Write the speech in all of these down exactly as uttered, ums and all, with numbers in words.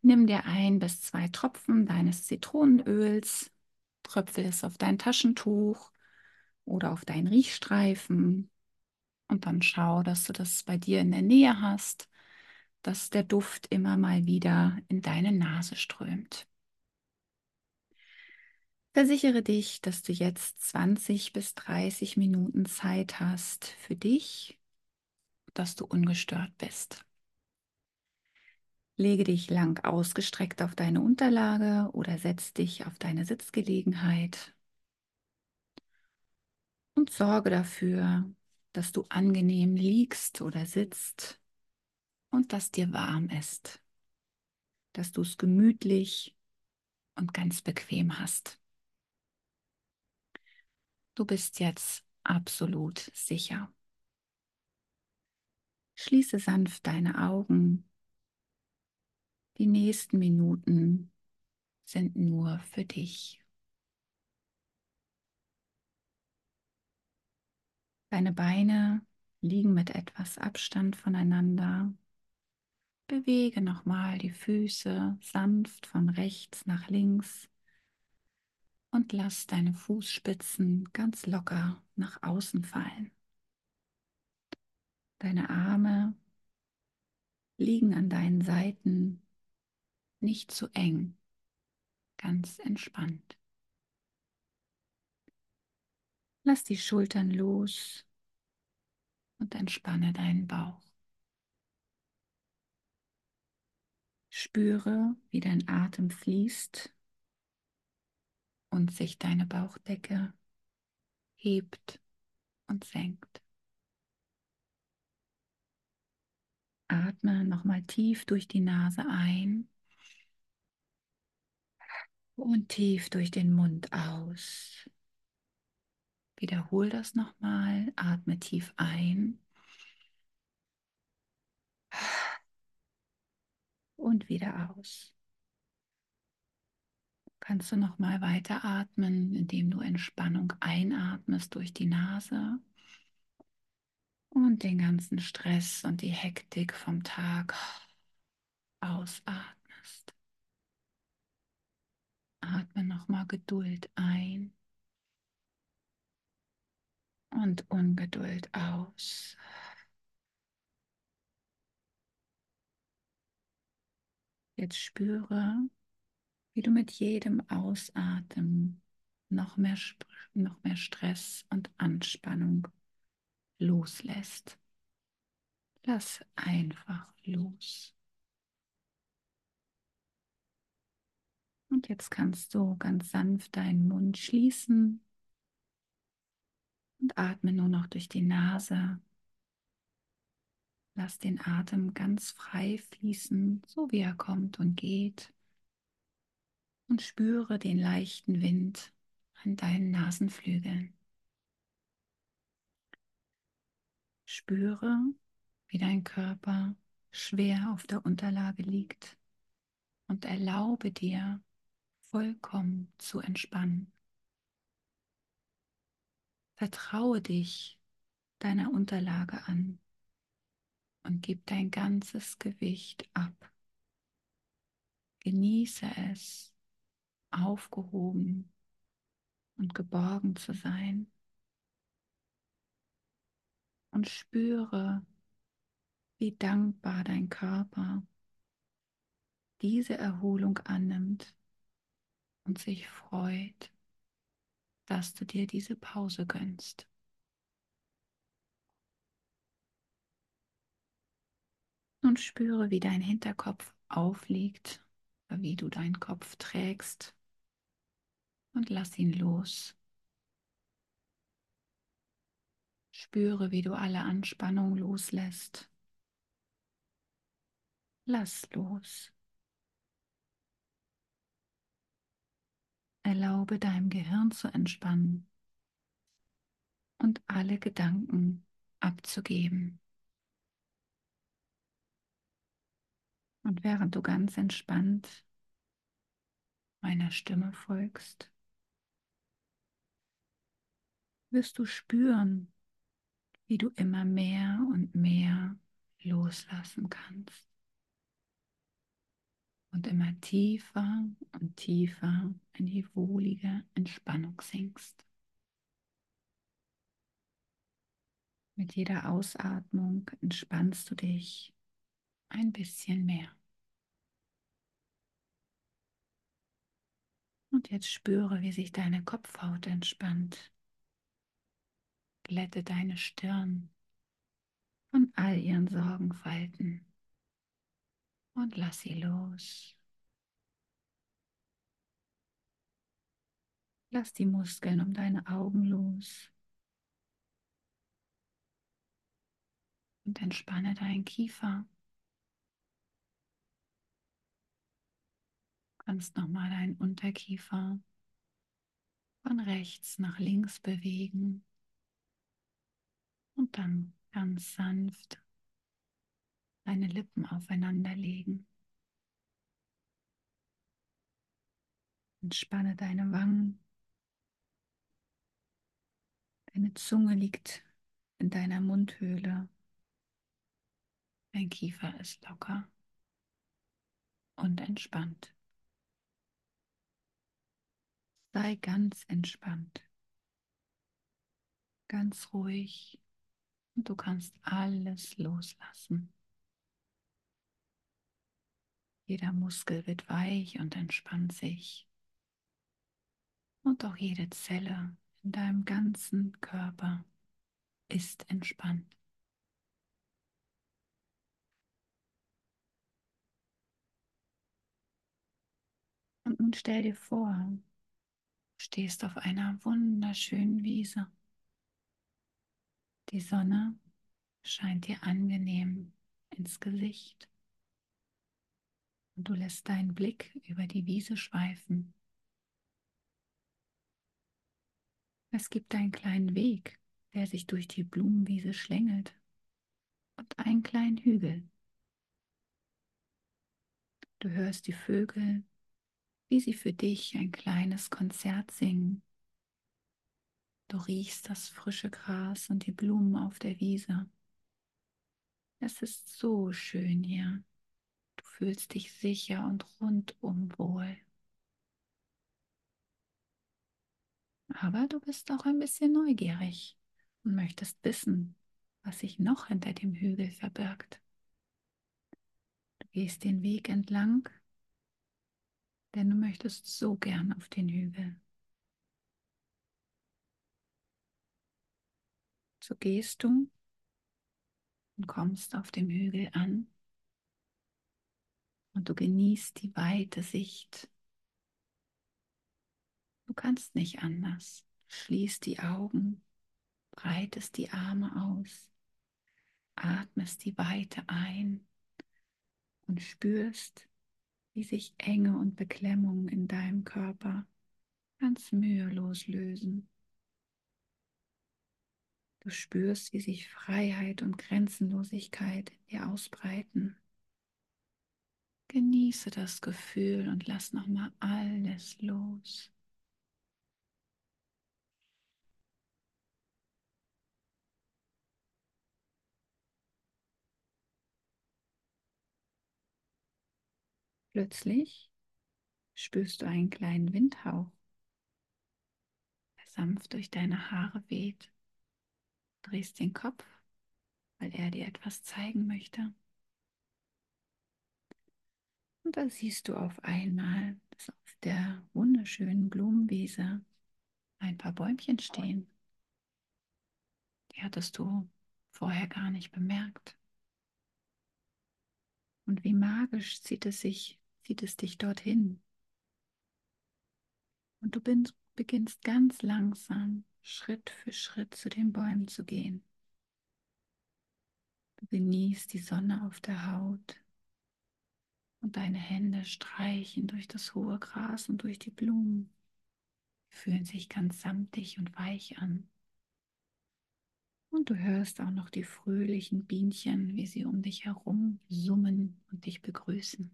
Nimm dir ein bis zwei Tropfen deines Zitronenöls, tröpfel es auf dein Taschentuch oder auf deinen Riechstreifen und dann schau, dass du das bei dir in der Nähe hast, dass der Duft immer mal wieder in deine Nase strömt. Versichere dich, dass du jetzt zwanzig bis dreißig Minuten Zeit hast für dich, dass du ungestört bist. Lege dich lang ausgestreckt auf deine Unterlage oder setz dich auf deine Sitzgelegenheit und sorge dafür, dass du angenehm liegst oder sitzt und dass dir warm ist, dass du es gemütlich und ganz bequem hast. Du bist jetzt absolut sicher. Schließe sanft deine Augen. Die nächsten Minuten sind nur für dich. Deine Beine liegen mit etwas Abstand voneinander. Bewege nochmal die Füße sanft von rechts nach links und lass deine Fußspitzen ganz locker nach außen fallen. Deine Arme liegen an deinen Seiten, nicht zu eng, ganz entspannt. Lass die Schultern los und entspanne deinen Bauch. Spüre, wie dein Atem fließt und sich deine Bauchdecke hebt und senkt. Atme nochmal tief durch die Nase ein und tief durch den Mund aus. Wiederhol das nochmal. Atme tief ein und wieder aus. Kannst du nochmal weiter atmen, indem du Entspannung einatmest durch die Nase und den ganzen Stress und die Hektik vom Tag ausatmest. Atme nochmal Geduld ein und Ungeduld aus. Jetzt spüre, wie du mit jedem Ausatmen noch mehr, Sp- noch mehr Stress und Anspannung loslässt. Lass einfach los. Und jetzt kannst du ganz sanft deinen Mund schließen und atme nur noch durch die Nase. Lass den Atem ganz frei fließen, so wie er kommt und geht. Und spüre den leichten Wind an deinen Nasenflügeln. Spüre, wie dein Körper schwer auf der Unterlage liegt und erlaube dir, vollkommen zu entspannen. Vertraue dich deiner Unterlage an und gib dein ganzes Gewicht ab. Genieße es, aufgehoben und geborgen zu sein. Und spüre, wie dankbar dein Körper diese Erholung annimmt und sich freut, dass du dir diese Pause gönnst. Und spüre, wie dein Hinterkopf aufliegt, oder wie du deinen Kopf trägst und lass ihn los. Spüre, wie du alle Anspannung loslässt. Lass los. Erlaube deinem Gehirn zu entspannen und alle Gedanken abzugeben. Und während du ganz entspannt meiner Stimme folgst, wirst du spüren, wie du immer mehr und mehr loslassen kannst und immer tiefer und tiefer in die wohlige Entspannung sinkst. Mit jeder Ausatmung entspannst du dich ein bisschen mehr. Und jetzt spüre, wie sich deine Kopfhaut entspannt. Glätte deine Stirn von all ihren Sorgenfalten und lass sie los. Lass die Muskeln um deine Augen los und entspanne deinen Kiefer. Du kannst nochmal deinen Unterkiefer von rechts nach links bewegen und dann ganz sanft deine Lippen aufeinander legen. Entspanne deine Wangen. Deine Zunge liegt in deiner Mundhöhle. Dein Kiefer ist locker und entspannt. Sei ganz entspannt, ganz ruhig und du kannst alles loslassen. Jeder Muskel wird weich und entspannt sich. Und auch jede Zelle in deinem ganzen Körper ist entspannt. Und nun stell dir vor, du stehst auf einer wunderschönen Wiese. Die Sonne scheint dir angenehm ins Gesicht. Und du lässt deinen Blick über die Wiese schweifen. Es gibt einen kleinen Weg, der sich durch die Blumenwiese schlängelt und einen kleinen Hügel. Du hörst die Vögel, wie sie für dich ein kleines Konzert singen. Du riechst das frische Gras und die Blumen auf der Wiese. Es ist so schön hier. Du fühlst dich sicher und rundum wohl. Aber du bist auch ein bisschen neugierig und möchtest wissen, was sich noch hinter dem Hügel verbirgt. Du gehst den Weg entlang, denn du möchtest so gern auf den Hügel. So gehst du und kommst auf dem Hügel an und du genießt die weite Sicht. Du kannst nicht anders. Schließ die Augen, breitest die Arme aus, atmest die Weite ein und spürst, wie sich Enge und Beklemmung in deinem Körper ganz mühelos lösen. Du spürst, wie sich Freiheit und Grenzenlosigkeit in dir ausbreiten. Genieße das Gefühl und lass nochmal alles los. Plötzlich spürst du einen kleinen Windhauch, der sanft durch deine Haare weht. Du drehst den Kopf, weil er dir etwas zeigen möchte. Und da siehst du auf einmal, dass auf der wunderschönen Blumenwiese ein paar Bäumchen stehen. Die hattest du vorher gar nicht bemerkt. Und wie magisch zieht es sich, zieht es dich dorthin. Und du bin, beginnst ganz langsam, Schritt für Schritt zu den Bäumen zu gehen. Du genießt die Sonne auf der Haut und deine Hände streichen durch das hohe Gras und durch die Blumen. Die fühlen sich ganz samtig und weich an. Und du hörst auch noch die fröhlichen Bienchen, wie sie um dich herum summen und dich begrüßen.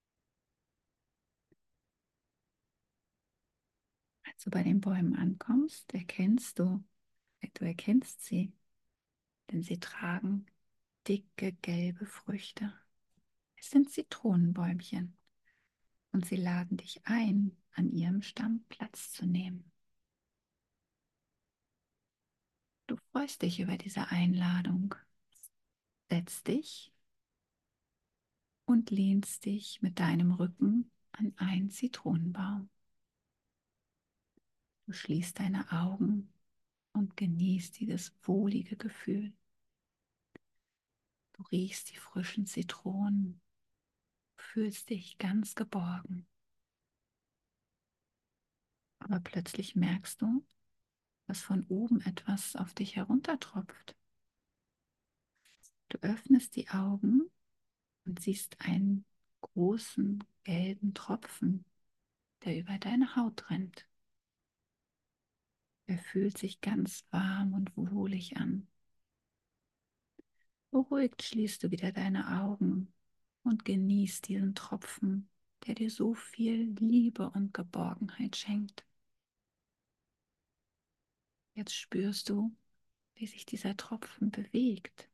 Als du bei den Bäumen ankommst, erkennst du, du erkennst sie, denn sie tragen dicke gelbe Früchte. Es sind Zitronenbäumchen und sie laden dich ein, an ihrem Stamm Platz zu nehmen. Du freust dich über diese Einladung, setzt dich und lehnst dich mit deinem Rücken an einen Zitronenbaum. Du schließt deine Augen und genießt dieses wohlige Gefühl. Du riechst die frischen Zitronen, fühlst dich ganz geborgen. Aber plötzlich merkst du, dass von oben etwas auf dich heruntertropft. Du öffnest die Augen und siehst einen großen gelben Tropfen, der über deine Haut rennt. Er fühlt sich ganz warm und wohlig an. Beruhigt schließt du wieder deine Augen und genießt diesen Tropfen, der dir so viel Liebe und Geborgenheit schenkt. Jetzt spürst du, wie sich dieser Tropfen bewegt.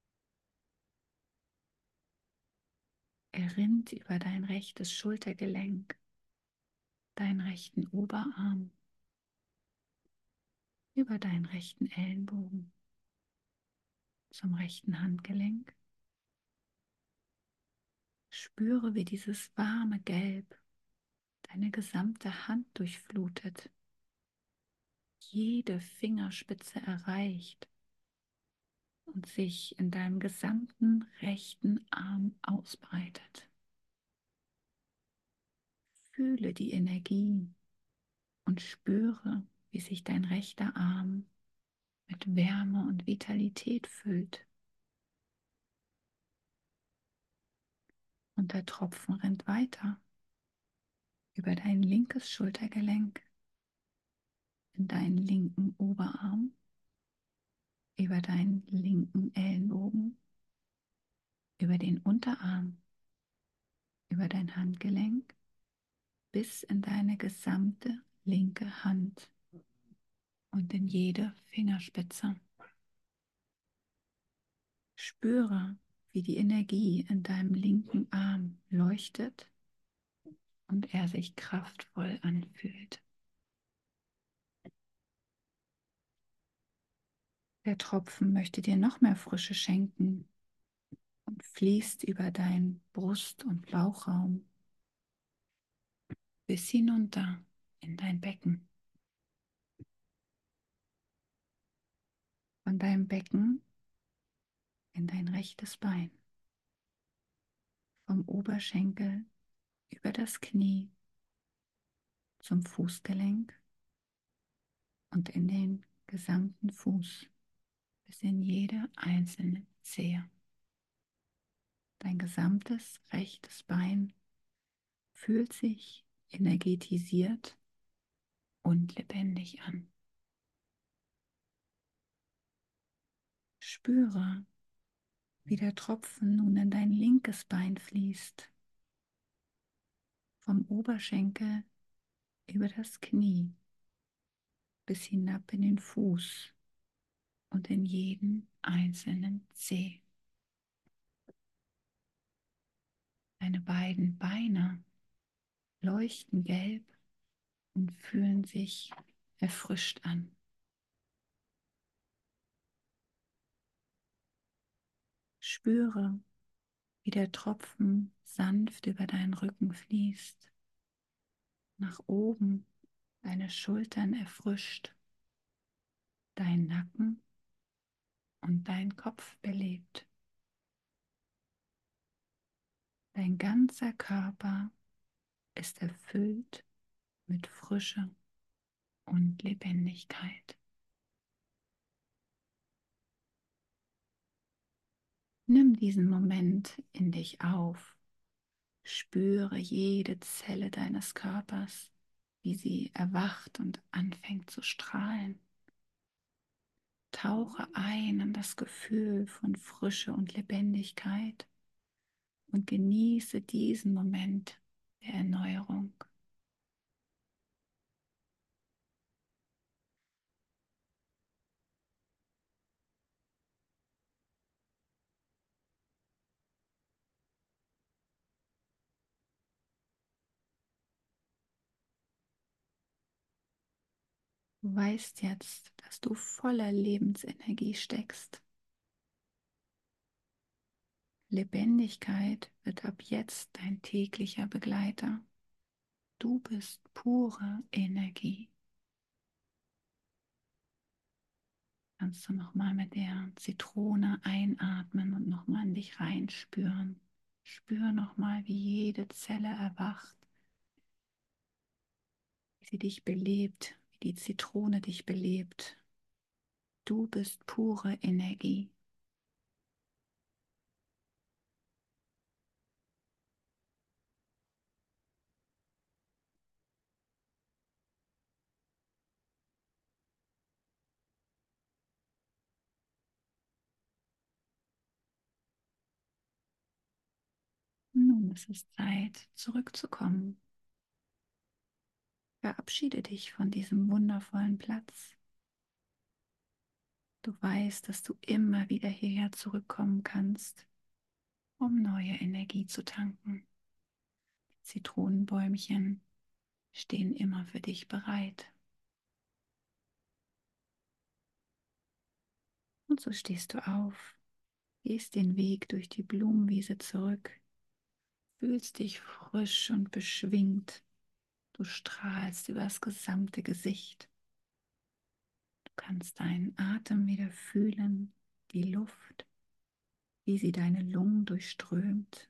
Er rinnt über dein rechtes Schultergelenk, deinen rechten Oberarm, über deinen rechten Ellenbogen, zum rechten Handgelenk. Spüre, wie dieses warme Gelb deine gesamte Hand durchflutet, jede Fingerspitze erreicht und sich in deinem gesamten rechten Arm ausbreitet. Fühle die Energie und spüre, wie sich dein rechter Arm mit Wärme und Vitalität füllt. Und der Tropfen rennt weiter über dein linkes Schultergelenk, in deinen linken Oberarm, über deinen linken Ellenbogen, über den Unterarm, über dein Handgelenk bis in deine gesamte linke Hand und in jede Fingerspitze. Spüre, wie die Energie in deinem linken Arm leuchtet und er sich kraftvoll anfühlt. Der Tropfen möchte dir noch mehr Frische schenken und fließt über deinen Brust- und Bauchraum bis hinunter in dein Becken. Von deinem Becken in dein rechtes Bein. Vom Oberschenkel über das Knie zum Fußgelenk und in den gesamten Fuß bis in jede einzelne Zehe. Dein gesamtes rechtes Bein fühlt sich energetisiert und lebendig an. Spüre, wie der Tropfen nun in dein linkes Bein fließt, vom Oberschenkel über das Knie bis hinab in den Fuß und in jeden einzelnen Zeh. Deine beiden Beine leuchten gelb und fühlen sich erfrischt an. Spüre, wie der Tropfen sanft über deinen Rücken fließt, nach oben deine Schultern erfrischt, deinen Nacken und deinen Kopf belebt. Dein ganzer Körper ist erfüllt mit Frische und Lebendigkeit. Nimm diesen Moment in dich auf. Spüre jede Zelle deines Körpers, wie sie erwacht und anfängt zu strahlen. Tauche ein in das Gefühl von Frische und Lebendigkeit und genieße diesen Moment der Erneuerung. Du weißt jetzt, dass du voller Lebensenergie steckst. Lebendigkeit wird ab jetzt dein täglicher Begleiter. Du bist pure Energie. Kannst du nochmal mit der Zitrone einatmen und nochmal in dich reinspüren. Spür nochmal, wie jede Zelle erwacht, wie sie dich belebt, wie die Zitrone dich belebt. Du bist pure Energie. Nun ist es Zeit, zurückzukommen. Verabschiede dich von diesem wundervollen Platz. Du weißt, dass du immer wieder hierher zurückkommen kannst, um neue Energie zu tanken. Die Zitronenbäumchen stehen immer für dich bereit. Und so stehst du auf, gehst den Weg durch die Blumenwiese zurück, fühlst dich frisch und beschwingt. Du strahlst über das gesamte Gesicht. Du kannst deinen Atem wieder fühlen, die Luft, wie sie deine Lungen durchströmt.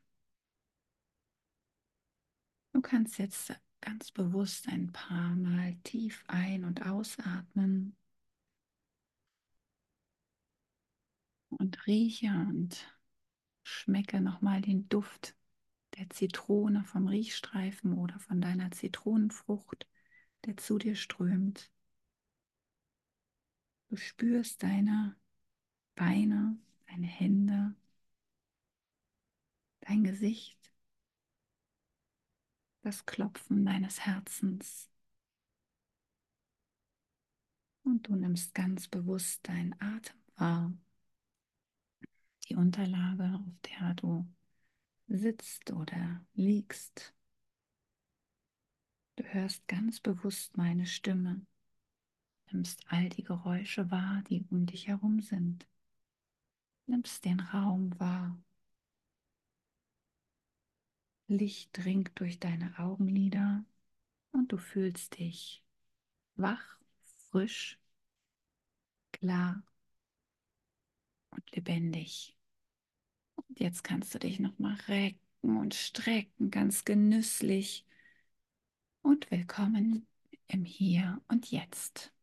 Du kannst jetzt ganz bewusst ein paar Mal tief ein- und ausatmen und rieche und schmecke nochmal den Duft der Zitrone vom Riechstreifen oder von deiner Zitronenfrucht, der zu dir strömt. Du spürst deine Beine, deine Hände, dein Gesicht, das Klopfen deines Herzens. Und du nimmst ganz bewusst deinen Atem wahr, die Unterlage, auf der du sitzt oder liegst. Du hörst ganz bewusst meine Stimme, nimmst all die Geräusche wahr, die um dich herum sind, nimmst den Raum wahr. Licht dringt durch deine Augenlider und du fühlst dich wach, frisch, klar und lebendig. Und jetzt kannst du dich nochmal recken und strecken, ganz genüsslich. Und willkommen im Hier und Jetzt.